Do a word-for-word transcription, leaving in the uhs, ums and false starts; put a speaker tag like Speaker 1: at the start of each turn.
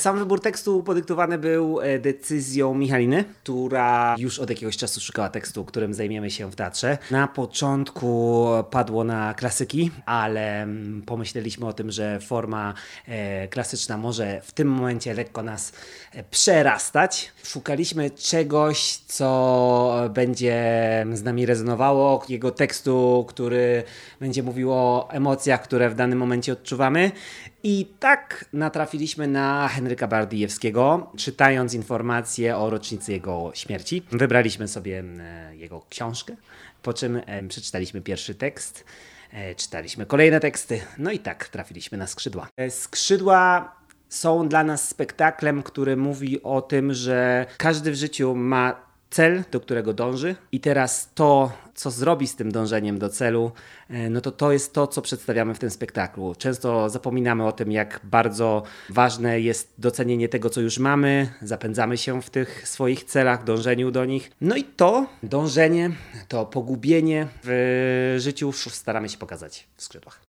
Speaker 1: Sam wybór tekstu podyktowany był decyzją Michaliny, która już od jakiegoś czasu szukała tekstu, którym zajmiemy się w teatrze. Na początku padło na klasyki, ale pomyśleliśmy o tym, że forma e, klasyczna może w tym momencie lekko nas przerastać. Szukaliśmy czegoś, co będzie z nami rezonowało, jego tekstu, który będzie mówił o emocjach, które w danym momencie odczuwamy. I tak natrafiliśmy na Henryka Bardijewskiego, czytając informacje o rocznicy jego śmierci. Wybraliśmy sobie jego książkę, po czym przeczytaliśmy pierwszy tekst, czytaliśmy kolejne teksty, no i tak trafiliśmy na Skrzydła. Skrzydła są dla nas spektaklem, który mówi o tym, że każdy w życiu ma cel, do którego dąży i teraz to, co zrobi z tym dążeniem do celu, no to to jest to, co przedstawiamy w tym spektaklu. Często zapominamy o tym, jak bardzo ważne jest docenienie tego, co już mamy, zapędzamy się w tych swoich celach, dążeniu do nich. No i to dążenie, to pogubienie w życiu staramy się pokazać w Skrzydłach.